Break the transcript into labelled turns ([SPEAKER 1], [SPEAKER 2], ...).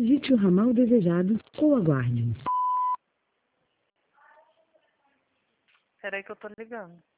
[SPEAKER 1] digite o ramal desejado ou aguarde.
[SPEAKER 2] Peraí que eu tô ligando.